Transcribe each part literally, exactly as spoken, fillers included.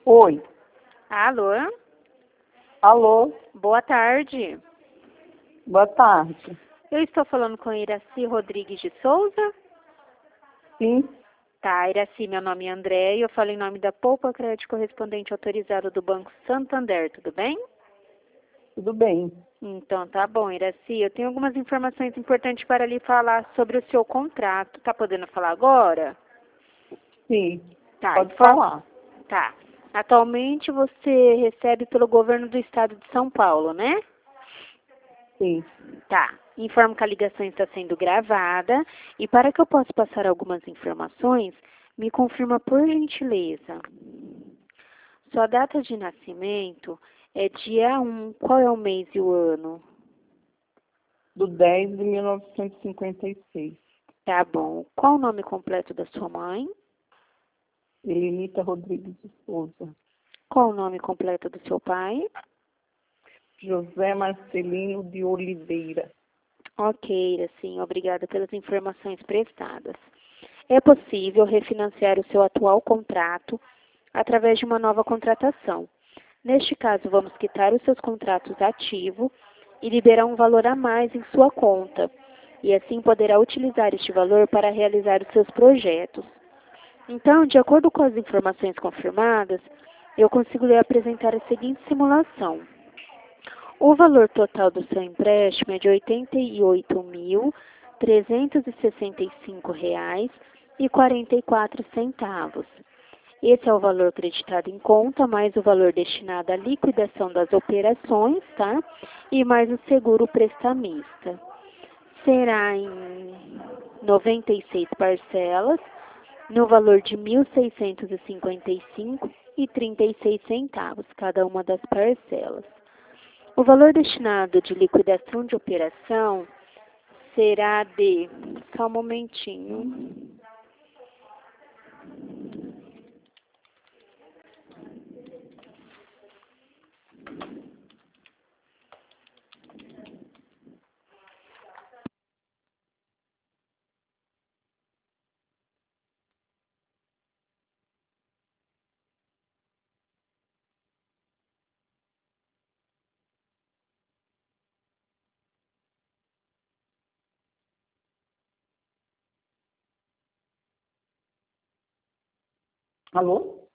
Oi. Alô? Alô? Boa tarde. Boa tarde. Eu estou falando com Iraci Rodrigues de Souza? Sim. Tá, Iraci, meu nome é André e eu falo em nome da Poupa Crédito Correspondente Autorizado do Banco Santander, tudo bem? Tudo bem. Então tá bom, Iraci. Eu tenho algumas informações importantes para lhe falar sobre o seu contrato. Tá podendo falar agora? Sim. Tá, Pode inform- falar. Tá. Atualmente você recebe pelo governo do estado de São Paulo, né? Sim. Tá. Informo que a ligação está sendo gravada e para que eu possa passar algumas informações, me confirma por gentileza. Sua data de nascimento é dia um. Qual é o mês e o ano? Do dez de mil novecentos e cinquenta e seis. Tá bom. Qual o nome completo da sua mãe? Elenita Rodrigues de Souza. Qual o nome completo do seu pai? José Marcelino de Oliveira. Ok, assim, obrigada pelas informações prestadas. É possível refinanciar o seu atual contrato através de uma nova contratação. Neste caso, vamos quitar os seus contratos ativos e liberar um valor a mais em sua conta, e assim poderá utilizar este valor para realizar os seus projetos. Então, de acordo com as informações confirmadas, eu consigo lhe apresentar a seguinte simulação. O valor total do seu empréstimo é de oitenta e oito mil, trezentos e sessenta e cinco reais e quarenta e quatro centavos. Esse é o valor creditado em conta, mais o valor destinado à liquidação das operações, tá? E mais o seguro prestamista. Será em noventa e seis parcelas, no valor de mil seiscentos e cinquenta e cinco reais e trinta e seis centavos, cada uma das parcelas. O valor destinado de liquidação de operação será de... Só um momentinho. Alô?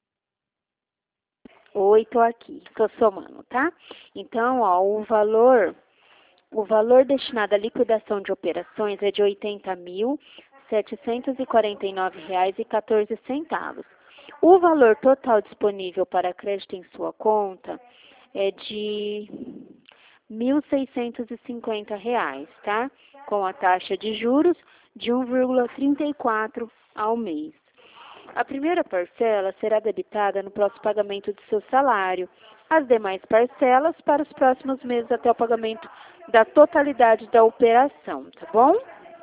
Oi, tô aqui, tô somando, tá? Então, ó, o valor, o valor destinado à liquidação de operações é de oitenta mil, setecentos e quarenta e nove reais e quatorze centavos. O valor total disponível para crédito em sua conta é de mil seiscentos e cinquenta reais, tá? Com a taxa de juros de um vírgula trinta e quatro ao mês. A primeira parcela será debitada no próximo pagamento do seu salário. As demais parcelas para os próximos meses até o pagamento da totalidade da operação, tá bom?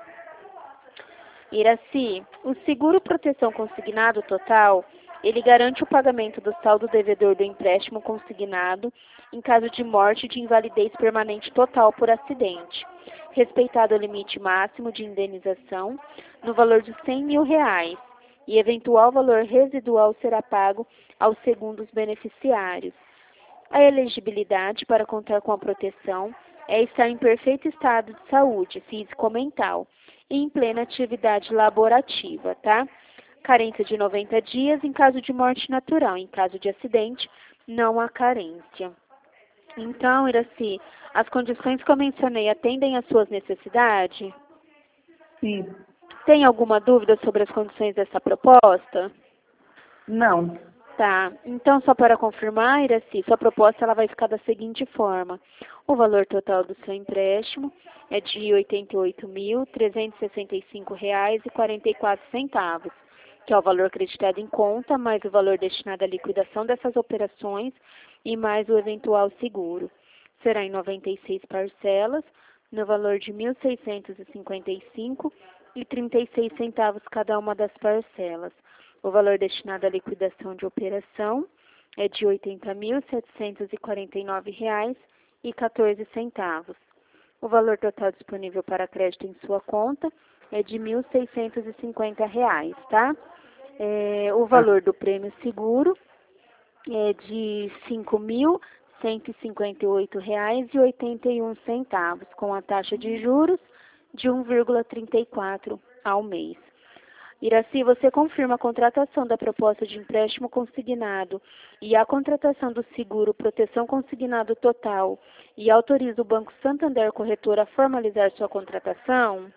Iraci, o seguro proteção consignado total, ele garante o pagamento do saldo devedor do empréstimo consignado em caso de morte e de invalidez permanente total por acidente, respeitado o limite máximo de indenização no valor de cem mil reais, e eventual valor residual será pago aos segundos beneficiários. A elegibilidade para contar com a proteção é estar em perfeito estado de saúde físico ou mental e em plena atividade laborativa, tá? Carência de noventa dias em caso de morte natural. Em caso de acidente, não há carência. Então, Iraci, as condições que eu mencionei atendem às suas necessidades? Sim. Tem alguma dúvida sobre as condições dessa proposta? Não. Tá, então só para confirmar, Iraci, sua proposta ela vai ficar da seguinte forma. O valor total do seu empréstimo é de oitenta e oito mil, trezentos e sessenta e cinco reais e quarenta e quatro centavos, que é o valor acreditado em conta, mais o valor destinado à liquidação dessas operações e mais o eventual seguro. Será em noventa e seis parcelas, no valor de mil seiscentos e cinquenta e cinco reais e trinta e seis centavos cada uma das parcelas. O valor destinado à liquidação de operação é de oitenta mil, setecentos e quarenta e nove reais e quatorze centavos. O valor total disponível para crédito em sua conta é de mil seiscentos e cinquenta reais, tá? É, o valor do prêmio seguro é de cinco mil cento e cinquenta e oito reais e oitenta e um centavos, com a taxa de juros de um vírgula trinta e quatro ao mês. Iraci, você confirma a contratação da proposta de empréstimo consignado e a contratação do seguro proteção consignado total e autoriza o Banco Santander Corretora a formalizar sua contratação?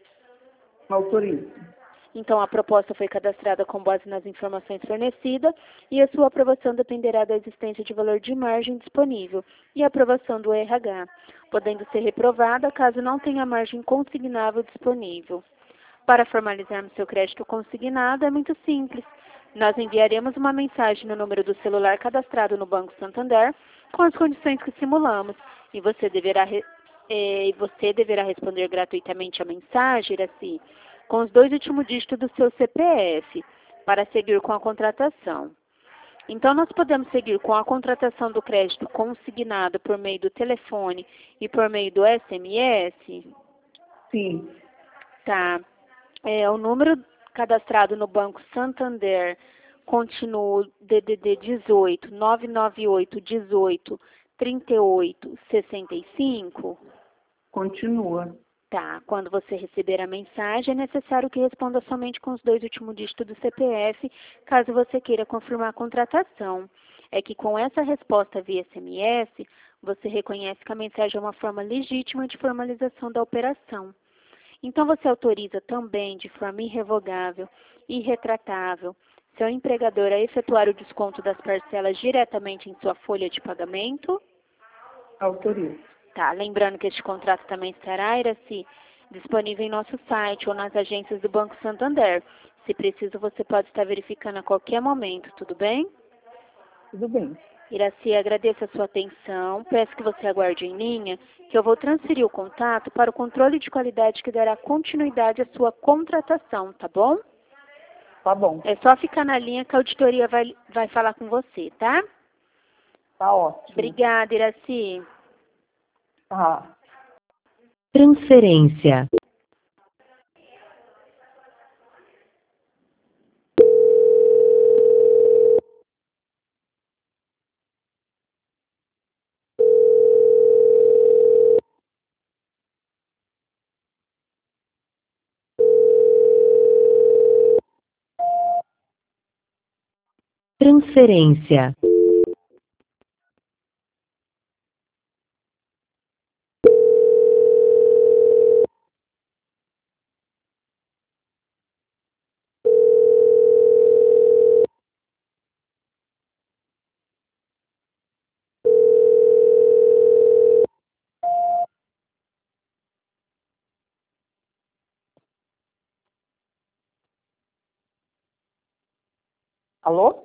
Autorizo. Então, a proposta foi cadastrada com base nas informações fornecidas e a sua aprovação dependerá da existência de valor de margem disponível e a aprovação do R H, podendo ser reprovada caso não tenha margem consignável disponível. Para formalizarmos seu crédito consignado é muito simples. Nós enviaremos uma mensagem no número do celular cadastrado no Banco Santander com as condições que simulamos e você deverá, re, eh, você deverá responder gratuitamente a mensagem, Iraci, com os dois últimos dígitos do seu C P F, para seguir com a contratação. Então, nós podemos seguir com a contratação do crédito consignado por meio do telefone e por meio do S M S? Sim. Tá. É, o número cadastrado no Banco Santander continua D D D dezoito, nove nove oito, dezoito, trinta e oito, sessenta e cinco? Continua. Tá, quando você receber a mensagem, é necessário que responda somente com os dois últimos dígitos do C P F, caso você queira confirmar a contratação. É que com essa resposta via S M S, você reconhece que a mensagem é uma forma legítima de formalização da operação. Então, você autoriza também, de forma irrevogável e irretratável, seu empregador a efetuar o desconto das parcelas diretamente em sua folha de pagamento? Autorizo. Tá, lembrando que este contrato também estará, Iraci, disponível em nosso site ou nas agências do Banco Santander. Se preciso, você pode estar verificando a qualquer momento, tudo bem? Tudo bem. Iraci, agradeço a sua atenção, peço que você aguarde em linha, que eu vou transferir o contato para o controle de qualidade que dará continuidade à sua contratação, tá bom? Tá bom. É só ficar na linha que a auditoria vai, vai falar com você, tá? Tá ótimo. Obrigada, Iraci. Tá. Transferência. Transferência. Alô?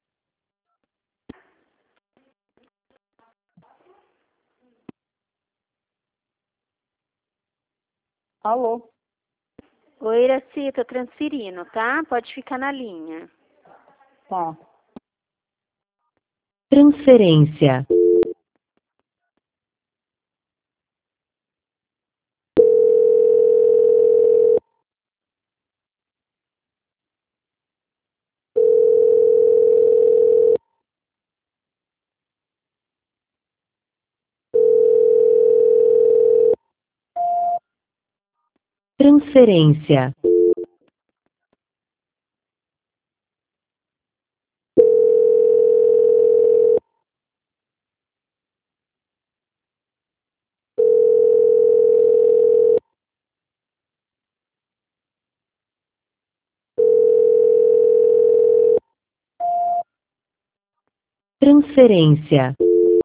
Alô? Oi, Iraci, tô transferindo, tá? Pode ficar na linha. Tá. Transferência. Transferência. Transferência.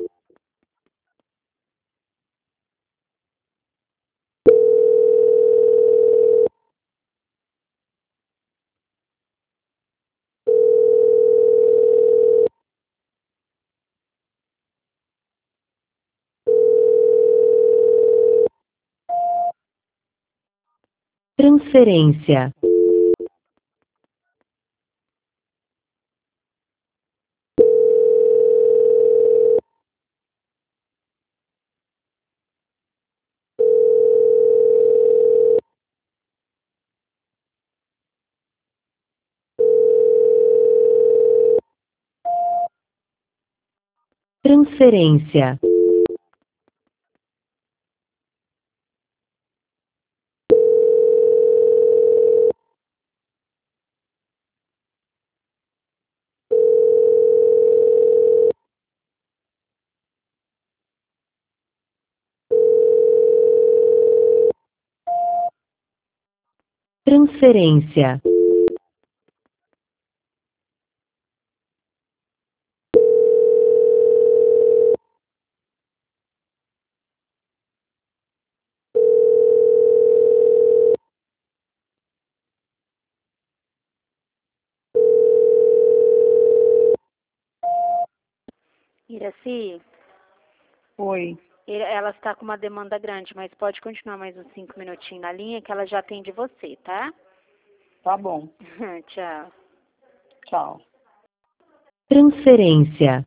Transferência. Transferência. Transferência. Iraci, Oi. ela está com uma demanda grande, mas pode continuar mais uns cinco minutinhos na linha que ela já atende você, tá? Tá bom. Tchau. Tchau. Transferência.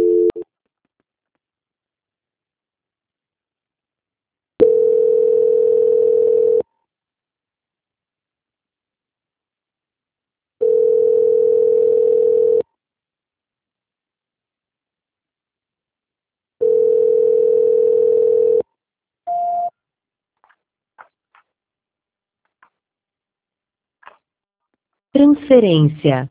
Transferência.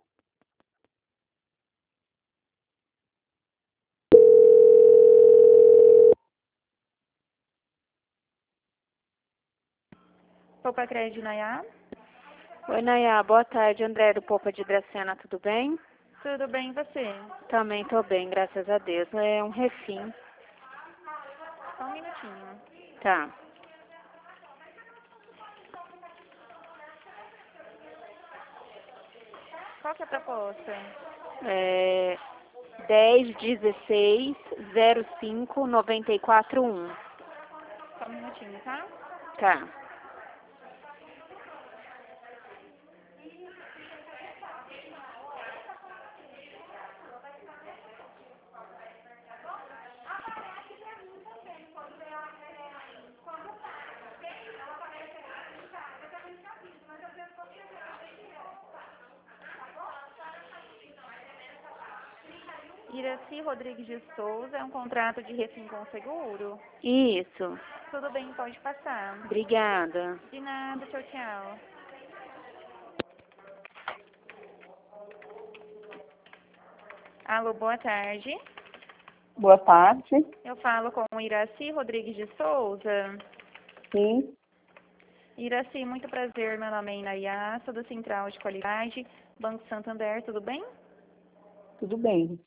Poupa Crédito Nayá. Oi, Nayá, boa tarde. André do Popa de Dracena, tudo bem? Tudo bem, e você? Também tô bem, graças a Deus. É um refim. Só um minutinho. Tá. Qual que é a proposta? É dez, dezesseis, zero cinco, noventa e quatro, um. Só um minutinho, tá? Tá. Iraci Rodrigues de Souza, é um contrato de refim com seguro? Isso. Tudo bem, pode passar. Obrigada. De nada, tchau, tchau. Alô, boa tarde. Boa tarde. Eu falo com o Iraci Rodrigues de Souza. Sim. Iraci, muito prazer, meu nome é Inayá, sou do Central de Qualidade, Banco Santander, tudo bem? Tudo bem.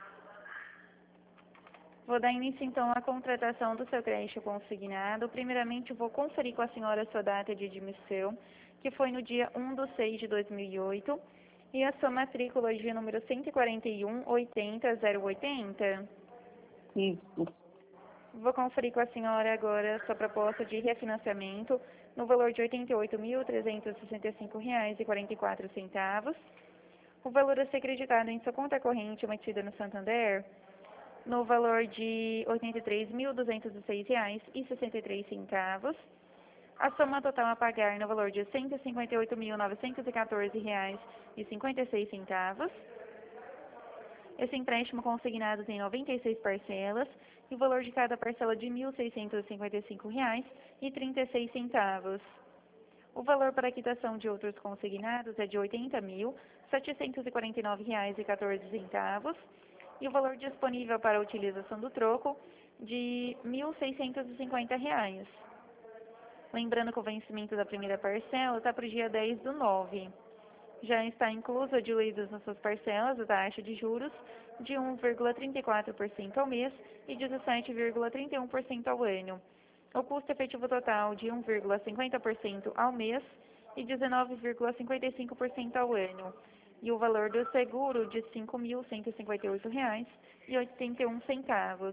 Vou dar início, então, à contratação do seu crédito consignado. Primeiramente, vou conferir com a senhora a sua data de admissão, que foi no dia um de seis de dois mil e oito, e a sua matrícula de número cento e quarenta e um, oitenta, zero oitenta. Isso. Vou conferir com a senhora agora a sua proposta de refinanciamento no valor de oitenta e oito mil, trezentos e sessenta e cinco reais e quarenta e quatro centavos. O valor a ser acreditado em sua conta corrente mantida no Santander no valor de oitenta e três mil, duzentos e seis reais e sessenta e três centavos. A soma total a pagar no valor de cento e cinquenta e oito mil, novecentos e quatorze reais e cinquenta e seis centavos. Esse empréstimo consignado tem noventa e seis parcelas e o valor de cada parcela de mil seiscentos e cinquenta e cinco reais e trinta e seis centavos. O valor para a quitação de outros consignados é de oitenta mil, setecentos e quarenta e nove reais e quatorze centavos. E o valor disponível para a utilização do troco de mil seiscentos e cinquenta reais. Lembrando que o vencimento da primeira parcela está para o dia dez do nove. Já está incluso a diluídos nas suas parcelas a taxa de juros de um vírgula trinta e quatro por cento ao mês e dezessete vírgula trinta e um por cento ao ano. O custo efetivo total de um vírgula cinquenta por cento ao mês e dezenove vírgula cinquenta e cinco por cento ao ano. E o valor do seguro de cinco mil cento e cinquenta e oito reais e oitenta e um centavos.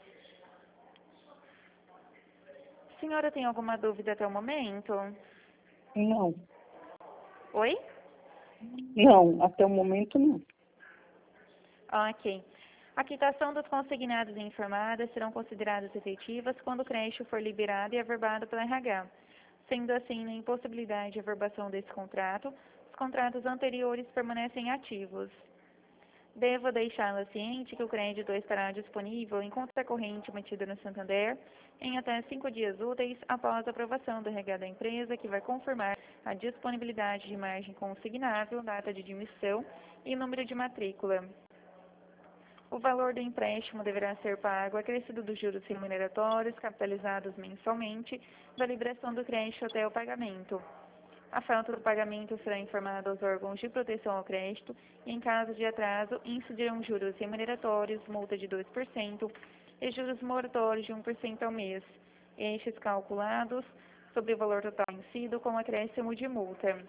Senhora, tem alguma dúvida até o momento? Não. Oi? Não, até o momento não. Ok. A quitação dos consignados e informadas serão consideradas efetivas quando o crédito for liberado e averbado pela R H. Sendo assim, na impossibilidade de averbação desse contrato, os contratos anteriores permanecem ativos. Devo deixá-la ciente que o crédito estará disponível em conta corrente mantida no Santander em até cinco dias úteis após a aprovação do R H da empresa, que vai confirmar a disponibilidade de margem consignável, data de admissão e número de matrícula. O valor do empréstimo deverá ser pago acrescido dos juros remuneratórios capitalizados mensalmente da liberação do crédito até o pagamento. A falta do pagamento será informada aos órgãos de proteção ao crédito e, em caso de atraso, incidirão juros remuneratórios, multa de dois por cento e juros moratórios de um por cento ao mês, estes calculados sobre o valor total vencido com acréscimo de multa.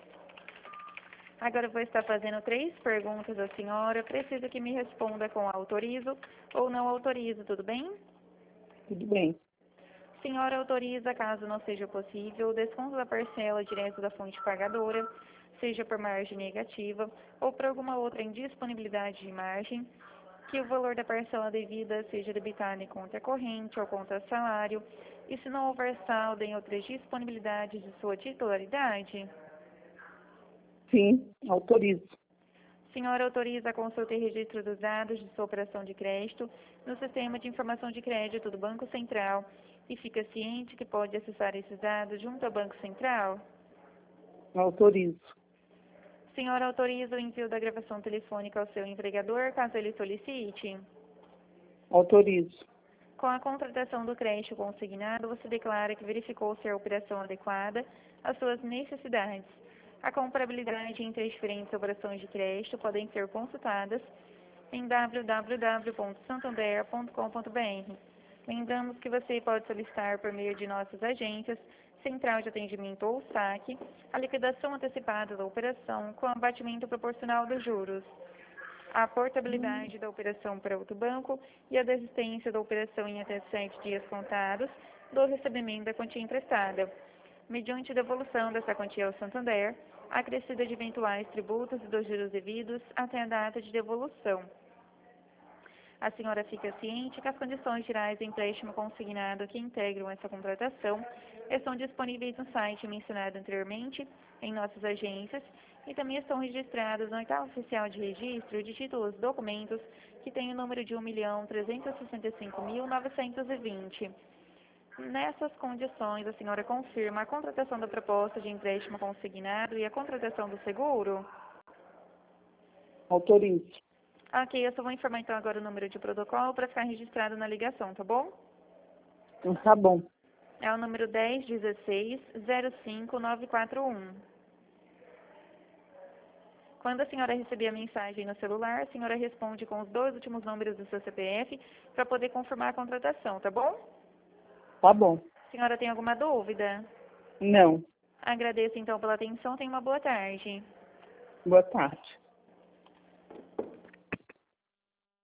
Agora eu vou estar fazendo três perguntas à senhora. Preciso que me responda com autorizo ou não autorizo, tudo bem? Tudo bem. Senhora autoriza, caso não seja possível, o desconto da parcela direto da fonte pagadora, seja por margem negativa ou por alguma outra indisponibilidade de margem, que o valor da parcela devida seja debitado em conta corrente ou conta salário, e se não houver saldo em outras disponibilidades de sua titularidade? Sim, autorizo. Senhora autoriza a consulta e registro dos dados de sua operação de crédito no Sistema de Informação de Crédito do Banco Central e fica ciente que pode acessar esses dados junto ao Banco Central? Autorizo. Senhora autoriza o envio da gravação telefônica ao seu empregador, caso ele solicite? Autorizo. Com a contratação do crédito consignado, você declara que verificou ser a operação adequada às suas necessidades. A comparabilidade entre as diferentes operações de crédito podem ser consultadas em w w w ponto santander ponto com ponto b r. Lembramos que você pode solicitar por meio de nossas agências, Central de Atendimento ou SAC, a liquidação antecipada da operação com abatimento proporcional dos juros, a portabilidade da operação para outro banco e a desistência da operação em até sete dias contados do recebimento da quantia emprestada, mediante devolução dessa quantia ao Santander, acrescida de eventuais tributos e dos juros devidos até a data de devolução. A senhora fica ciente que as condições gerais do empréstimo consignado que integram essa contratação estão disponíveis no site mencionado anteriormente, em nossas agências, e também estão registradas no oitavo oficial de registro de títulos e documentos, que tem o número de um milhão trezentos e sessenta e cinco mil novecentos e vinte. Nessas condições, a senhora confirma a contratação da proposta de empréstimo consignado e a contratação do seguro? Autorizo. Ok, eu só vou informar então agora o número de protocolo para ficar registrado na ligação, tá bom? Tá bom. É o número dez dezesseis zero cinco nove quatro um. Quando a senhora receber a mensagem no celular, a senhora responde com os dois últimos números do seu C P F para poder confirmar a contratação, tá bom? Tá bom. A senhora tem alguma dúvida? Não. Agradeço então pela atenção. Tenha uma boa tarde. Boa tarde.